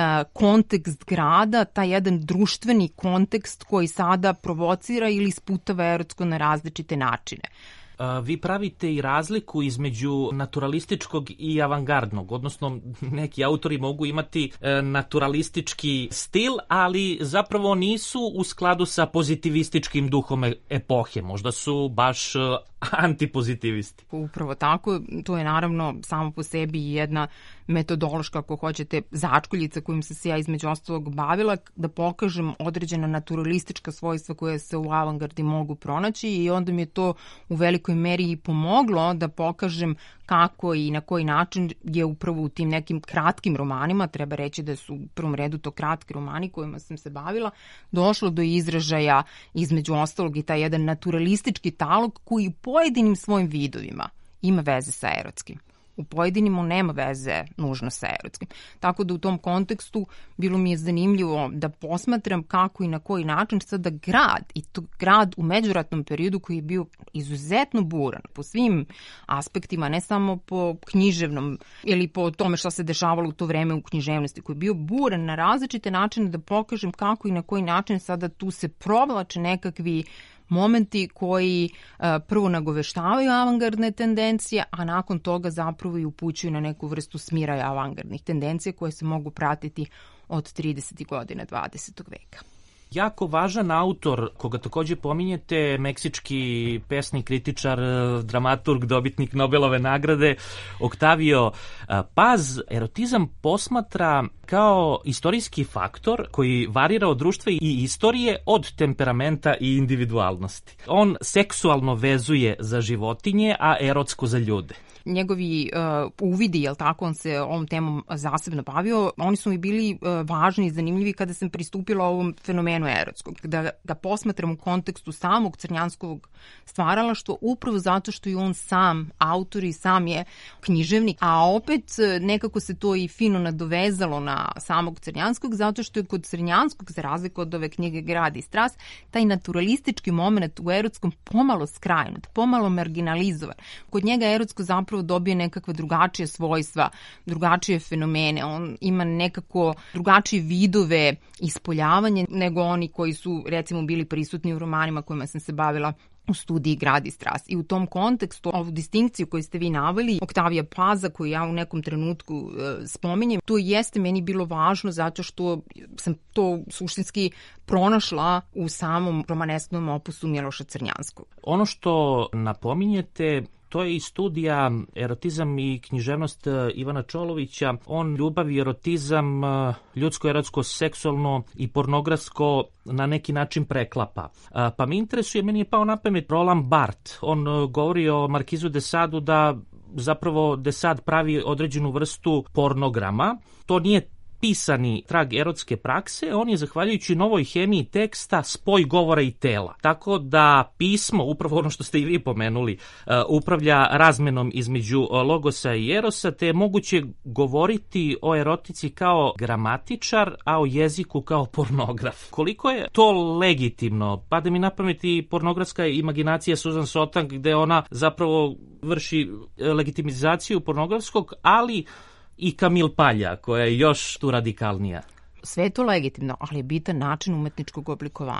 kontekst grada, taj jedan društveni kontekst koji sada provocira ili sputava erotsko na različite načine. Vi pravite i razliku između naturalističkog i avangardnog, odnosno neki autori mogu imati naturalistički stil, ali zapravo nisu u skladu sa pozitivističkim duhom epohe, možda su baš antipozitivisti. Upravo tako, to je naravno samo po sebi jedna metodološka, ako hoćete, začkoljica kojim sam se ja između ostalog bavila, da pokažem određena naturalistička svojstva koje se u avangardi mogu pronaći i onda mi je to u velikoj meri i pomoglo da pokažem kako i na koji način je upravo u tim nekim kratkim romanima, treba reći da su u prvom redu to kratki romani kojima sam se bavila, došlo do izražaja između ostalog i taj jedan naturalistički talog koji u pojedinim svojim vidovima ima veze sa erotskim. U pojedinim on nema veze nužno sa erotskim. Tako da u tom kontekstu bilo mi je zanimljivo da posmatram kako i na koji način sada grad, i to grad u međuratnom periodu koji je bio izuzetno buran po svim aspektima, ne samo po književnom ili po tome šta se dešavalo u to vreme u književnosti, koji je bio buran na različite načine, da pokažem kako i na koji način sada tu se provlače nekakvi momenti koji uh, prvo nagoveštavaju avangardne tendencije, a nakon toga zapravo i upućuju na neku vrstu smiraja avangardnih tendencija koje se mogu pratiti od tridesetih godina dvadesetog veka. Jako važan autor, koga takođe pominjete, meksički pesnik, kritičar, dramaturg, dobitnik Nobelove nagrade, Octavio Paz, erotizam posmatra kao istorijski faktor koji varira od društva i istorije, od temperamenta i individualnosti. On seksualno vezuje za životinje, a erotsko za ljude. Njegovi uh, uvidi, jel tako, on se ovom temom zasebno bavio, oni su mi bili uh, važni i zanimljivi kada sam pristupila ovom fenomenu erotskog, da ga posmatram u kontekstu samog crnjanskog stvaralaštva, upravo zato što je on sam autor i sam je književnik, a opet nekako se to i fino nadovezalo na samog crnjanskog, zato što je kod crnjanskog, za razliku od ove knjige Grad i strast, taj naturalistički moment u erotskom pomalo skrajnut, pomalo marginalizovan. Kod njega erotsko zapravo dobije nekakva drugačija svojstva, drugačije fenomene, on ima nekako drugačije vidove ispoljavanja nego oni koji su recimo bili prisutni u romanima kojima sam se bavila u studiji Grad i strast. I u tom kontekstu, ovu distinkciju koju ste vi naveli, Octavia Paza, koju ja u nekom trenutku e, spominjem, to jeste meni bilo važno zato što sam to suštinski pronašla u samom romanesknom opusu Miloša Crnjanskog. Ono što napominjete, to je i studija Erotizam i književnost Ivana Čolovića. On ljubav i erotizam, ljudsko, erotsko, seksualno i pornografsko na neki način preklapa. Pa me interesuje, meni je pao na pamet Roland Barthes. On govori o Markizu de Sadu da zapravo de Sade pravi određenu vrstu pornograma. To nije pisani trag erotske prakse, on je zahvaljujući novoj hemiji teksta spoj govora i tela. Tako da pismo, upravo ono što ste i vi pomenuli, upravlja razmenom između logosa i erosa, te je moguće govoriti o erotici kao gramatičar, a o jeziku kao pornograf. Koliko je to legitimno? Pada mi na pamet i pornografska imaginacija Susan Sontag, gde ona zapravo vrši legitimizaciju pornografskog, ali i Camille Palja, koja je još tu radikalnija. Sve je to legitimno, ali je bitan način umetničkog oblikovanja.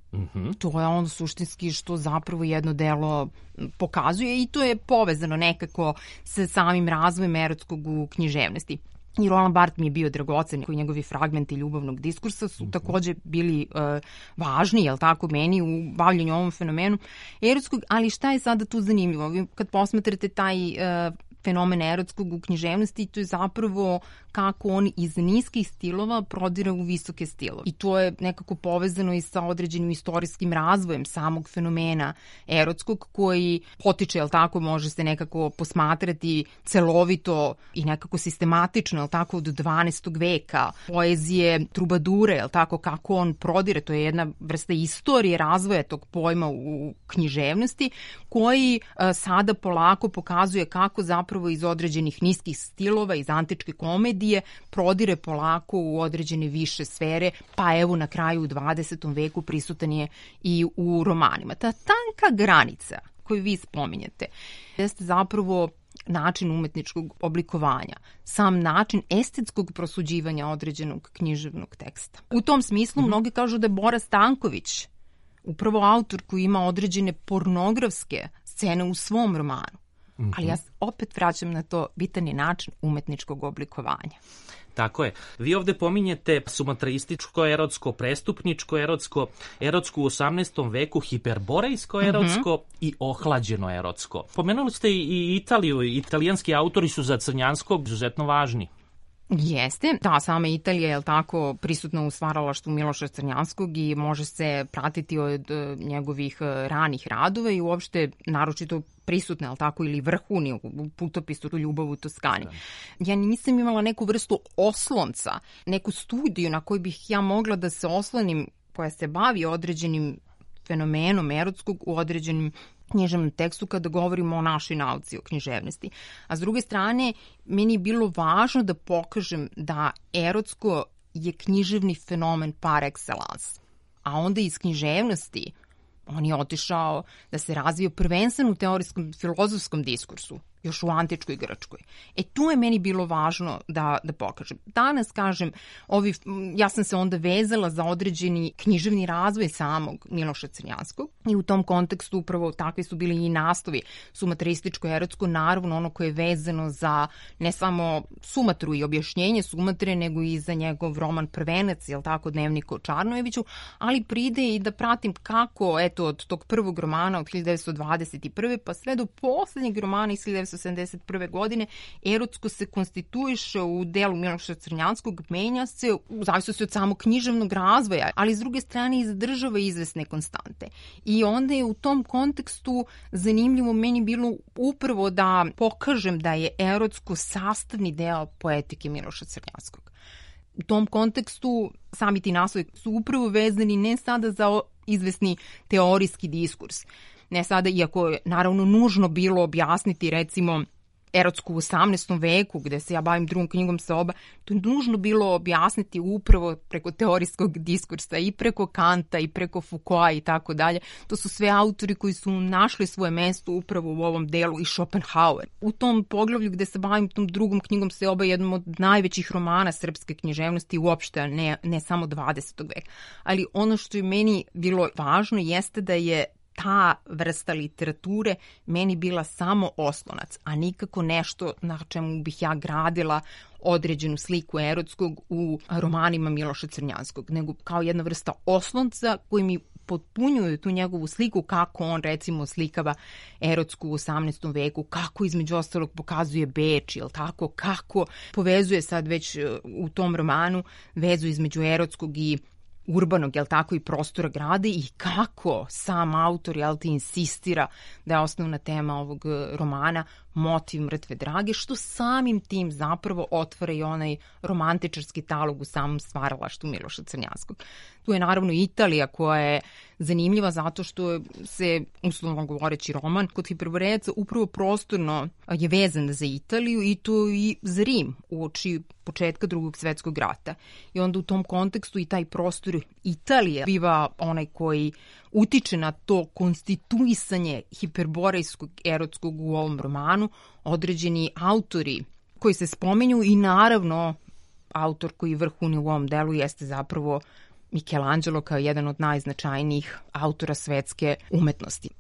Mm-hmm. To je ono suštinski što zapravo jedno delo pokazuje i to je povezano nekako sa samim razvojem erotskog u književnosti. I Roland Barthes mi je bio dragocen, koji njegovi fragmenti ljubavnog diskursa su takođe bili uh, važni, jel tako, meni u bavljanju ovom fenomenu erotskog, ali šta je sada tu zanimljivo? Vi kad posmatrate taj uh, fenomen erotskog u književnosti, to je zapravo kako on iz niskih stilova prodire u visoke stilove. I to je nekako povezano i sa određenim istorijskim razvojem samog fenomena erotskog, koji potiče, jel tako, može se nekako posmatrati celovito i nekako sistematično, jel tako, od dvanaestog veka, poezije trubadure, jel tako, kako on prodire, to je jedna vrsta istorije razvoja tog pojma u književnosti, koji a, sada polako pokazuje kako zapravo iz određenih niskih stilova, iz antičke komedije, prodire polako u određene više sfere, pa evo na kraju u dvadesetom veku prisutan je i u romanima. Ta tanka granica koju vi spominjete jeste zapravo način umetničkog oblikovanja, sam način estetskog prosuđivanja određenog književnog teksta. U tom smislu mm-hmm. mnogi kažu da je Bora Stanković upravo autor koji ima određene pornografske scene u svom romanu. Mm-hmm. Ali ja opet vraćam na to, bitan je način umetničkog oblikovanja. Tako je. Vi ovde pominjete sumatraističko erotsko, prestupničko erotsko, erotsko u osamnaestom veku, hiperborejsko erotsko mm-hmm. i ohlađeno erotsko. Pomenuli ste i Italiju, italijanski autori su za Crnjanskog izuzetno važni. Jeste, da, sama Italija je tako prisutna u stvaralaštvu Miloša Crnjanskog i može se pratiti od njegovih ranih radova i uopšte naročito prisutne, ali tako, ili vrhuni u putopisu Ljubav u Toskani. Ja nisam imala neku vrstu oslonca, neku studiju na koju bih ja mogla da se oslonim, koja se bavi određenim fenomenom erotskog u određenim književnom tekstu kada govorimo o našoj nauci, o književnosti. A s druge strane, meni je bilo važno da pokažem da erotsko je književni fenomen par excellence. A onda iz književnosti on je otišao da se razvio prvenstveno u teorijskom filozofskom diskursu, još u antičkoj Grčkoj. E tu je meni bilo važno da, da pokažem. Danas, kažem, ovi, ja sam se onda vezala za određeni književni razvoj samog Miloša Crnjanskog i u tom kontekstu upravo takvi su bili i naslovi sumatrističko-erotsko, naravno ono koje je vezano za ne samo Sumatru i objašnjenje Sumatre, nego i za njegov roman Prvenac, jel tako, Dnevnik o Čarnojeviću, ali pride i da pratim kako, eto, od tog prvog romana od hiljadu devetsto dvadeset prve pa sve do poslednjeg romana iz hiljadu devetsto sedamdeset prve godine, erotsko se konstituiše u delu Miloša Crnjanskog, menja se u zavisnosti od samog književnog razvoja, ali s druge strane i zadržava izvesne konstante. I onda je u tom kontekstu zanimljivo meni bilo upravo da pokažem da je erotsko sastavni deo poetike Miloša Crnjanskog. U tom kontekstu sami ti naslovi su upravo vezani ne sada za izvesni teorijski diskurs, ne sada, iako je naravno nužno bilo objasniti recimo erotsku u osamnaestom veku, gde se ja bavim drugom knjigom soba, to je nužno bilo objasniti upravo preko teorijskog diskursa i preko Kanta i preko Foucaulta i tako dalje. To su sve autori koji su našli svoje mesto upravo u ovom delu i Schopenhauer. U tom poglavlju gde se bavim tom drugom knjigom soba, jednom od najvećih romana srpske književnosti uopšte, ne, ne samo dvadesetog veka. Ali ono što je meni bilo važno jeste da je ta vrsta literature meni bila samo oslonac, a nikako nešto na čemu bih ja gradila određenu sliku erotskog u romanima Miloša Crnjanskog, nego kao jedna vrsta oslonca koji mi potpunjuju tu njegovu sliku, kako on recimo slikava erotsku u osamnaestom veku, kako između ostalog pokazuje Beč, jel tako, kako povezuje sad već u tom romanu vezu između erotskog i urbanog, jel tako, i prostora grada i kako sam autor, jel ti, insistira da je osnovna tema ovog romana motiv mrtve drage, što samim tim zapravo otvara i onaj romantičarski talog u samom stvaralaštvu Miloša Crnjanskog. Tu je naravno Italija koja je zanimljiva zato što se, uslovno govoreći, roman kod Hiperborejaca upravo prostorno je vezan za Italiju i to i za Rim uoči početka Drugog svetskog rata. I onda u tom kontekstu i taj prostor Italije biva onaj koji utiče na to konstituisanje hiperborejskog erotskog u ovom romanu, određeni autori koji se spominju i naravno autor koji vrhuni u ovom delu jeste zapravo Michelangelo kao jedan od najznačajnijih autora svetske umetnosti.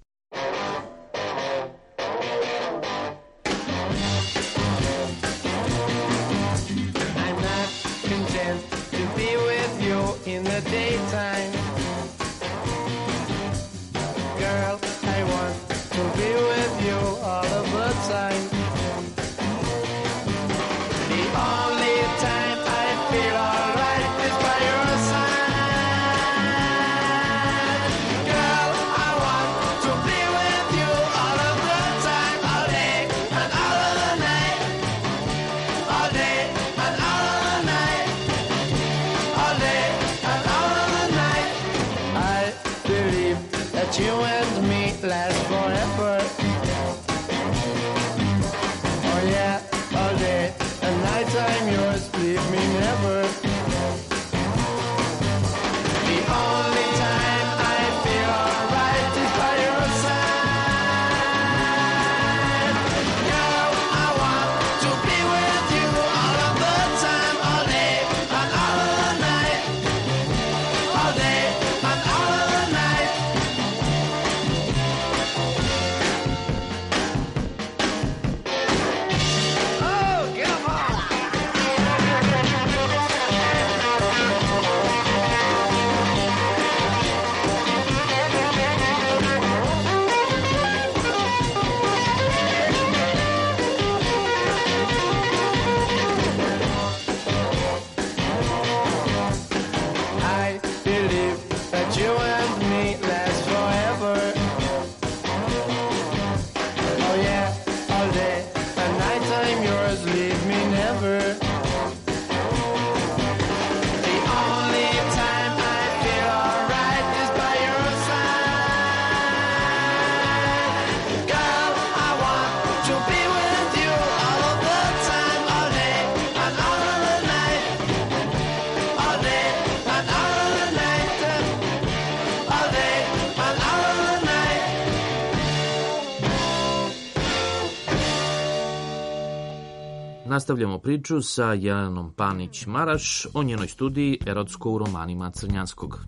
In the daytime, girl, I want to be with you all of the time. The only time I feel alright is by your side. Girl, I want to be with you all of the time, all day and all of the night, all day and all of the night, all day. That you and me last forever. Oh yeah, all day and nighttime yours, leave me never. The only time I feel alright is by your side. Girl, I want to be with you all of the time, all day and all of the night, all day and all of the night. Nastavljamo priču sa Jelenom Panić-Maraš o njenoj studiji Erotsko u romanima Crnjanskog.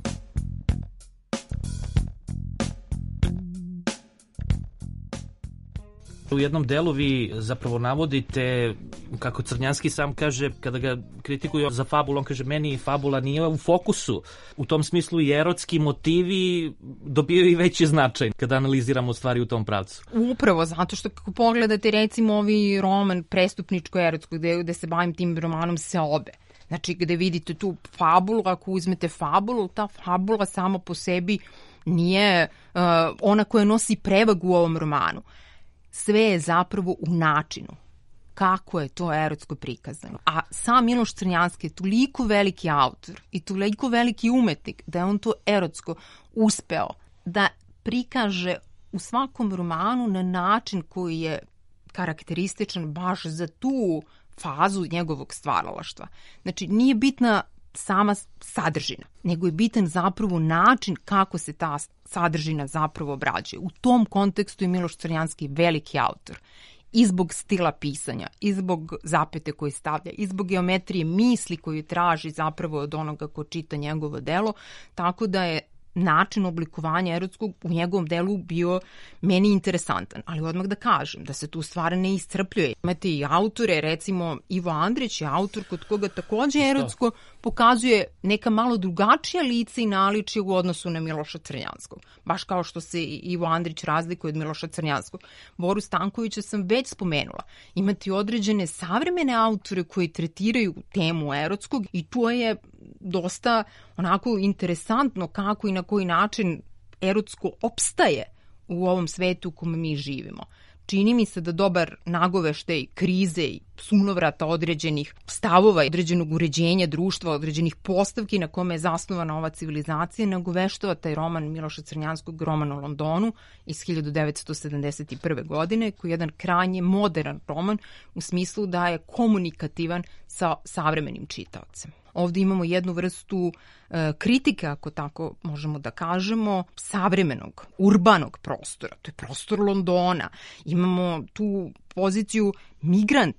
U jednom delu vi zapravo navodite, kako Crnjanski sam kaže, kada ga kritikuju za fabulu, on kaže meni fabula nije u fokusu. U tom smislu i erotski motivi dobijaju i veći značaj kada analiziramo stvari u tom pravcu. Upravo, zato što kako pogledate recimo ovi roman prestupničko-erotsko gde, gde se bavim tim romanom Seobe. Znači gde vidite tu fabulu, ako uzmete fabulu, ta fabula sama po sebi nije uh, ona koja nosi prevagu u ovom romanu. Sve je zapravo u načinu kako je to erotsko prikazano. A sam Miloš Crnjanski je toliko veliki autor i toliko veliki umetnik da je on to erotsko uspeo da prikaže u svakom romanu na način koji je karakterističan baš za tu fazu njegovog stvaralaštva. Znači, nije bitna sama sadržina, nego je bitan zapravo način kako se ta sadržina zapravo obrađuje. U tom kontekstu je Miloš Crnjanski veliki autor. I zbog stila pisanja, i zbog zapete koje stavlja, i zbog geometrije misli koju traži zapravo od onoga ko čita njegovo delo, tako da je način oblikovanja erotskog u njegovom delu bio meni interesantan. Ali odmah da kažem da se tu stvar ne iscrpljuje. Imate i autore, recimo Ivo Andrić je autor kod koga takođe erotsko pokazuje neka malo drugačija lica i naličje u odnosu na Miloša Crnjanskog. Baš kao što se Ivo Andrić razlikuje od Miloša Crnjanskog. Boru Stankovića sam već spomenula. Imate određene savremene autore koji tretiraju temu erotskog i to je dosta onako interesantno kako i na koji način erotsko opstaje u ovom svetu u kome mi živimo. Čini mi se da dobar nagoveštaj krize i sunovrata određenih stavova, određenog uređenja društva, određenih postavki na kome je zasnovana ova civilizacija, nagoveštava taj roman Miloša Crnjanskog, roman o Londonu iz hiljadu devetsto sedamdeset prve. godine, koji je jedan krajnje modern roman u smislu da je komunikativan sa savremenim čitaocem. Ovdje imamo jednu vrstu e, kritike, ako tako možemo da kažemo, savremenog, urbanog prostora. To je prostor Londona. Imamo tu poziciju migranta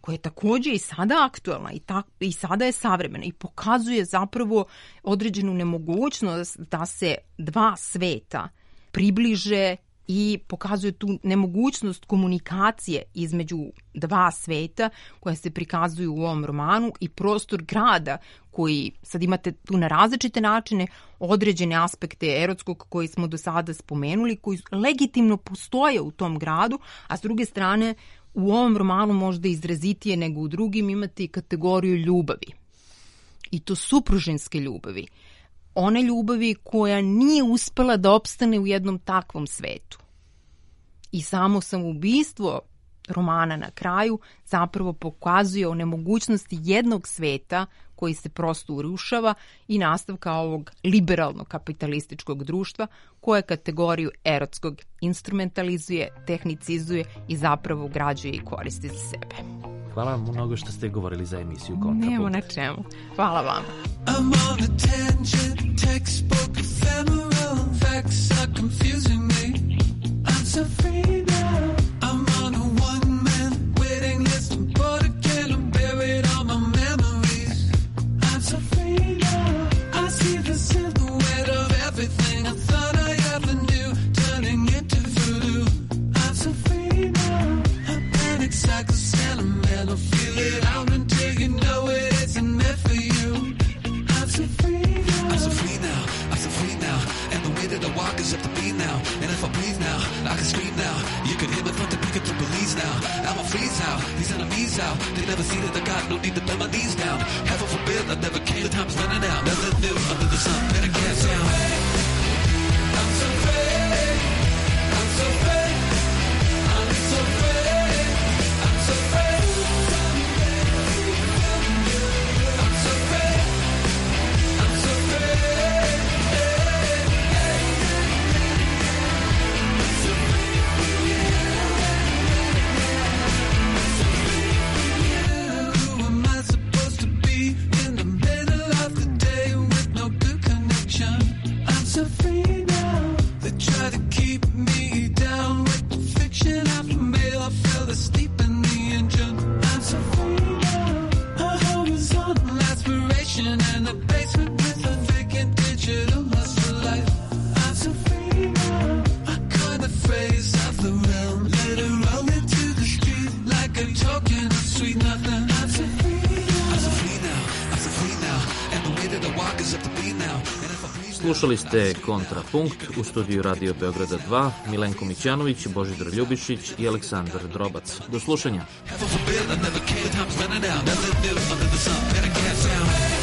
koja je takođe i sada aktuelna i, ta, i sada je savremena i pokazuje zapravo određenu nemogućnost da se dva sveta približe i pokazuje tu nemogućnost komunikacije između dva sveta koja se prikazuju u ovom romanu i prostor grada koji sad imate tu na različite načine određene aspekte erotskog koji smo do sada spomenuli, koji legitimno postoje u tom gradu, a s druge strane u ovom romanu možda izrazitije nego u drugim imate i kategoriju ljubavi. I to supružinske ljubavi. One ljubavi koja nije uspela da opstane u jednom takvom svetu. I samo samoubistvo romana na kraju zapravo pokazuje o nemogućnosti jednog sveta koji se prosto urušava i nastavka ovog liberalnog kapitalističkog društva koje kategoriju erotskog instrumentalizuje, tehnicizuje i zapravo ugrađuje i koristi za sebe. Hvala vam mnogo što ste govorili za emisiju Kontrapunkt. Nemo na čemu. Hvala vama. I'm on a tangent, textbook ephemeral, facts are confusing me. I'm so free now. I'm on a one-man waiting list. I'm bored again, I'm buried all my memories. I'm so free now. I see the silhouette of everything I thought I ever knew, turning into voodoo. I'm so free now. A panic cycle sentimental, feel it out until you know it isn't meant for you. I'm so free now. I'm so free now. I'm so free now. And the way that I walk is up to me now. And if I breathe now, I can scream now. You can hear me from the pick up the police now. I'm a freeze out. These enemies out. They never see that I got no need to bend my knees down. Heaven forbid I never came. The time's running out. Nothing new under the sun. Better get down. I'm so free. I'm so free. I'm so free. I'm so free. I'm so free. I'm so free. Who am I supposed to be in the middle of the day with no good connection? I'm so free now. They try to keep me down with the fiction I've made. I fell asleep in the engine. I'm so free now. A horizontal aspiration and a basement with a vacant digital hustle life. I'm so free now. A kind of phrase of the realm. Let it roll into the street like a token of sweet nothing. I'm so free now. I'm so free now. I'm so free now. And the way that I walk is up to me now. And if I breathe now, Slušali ste Kontrapunkt u studiju Radio Beograda dva, Milenko Mićanović, Božidar Ljubišić i Aleksandar Drobac. Do slušanja. heaven forbid I never came. The time's running out. Nothing new under the sun. Better get down.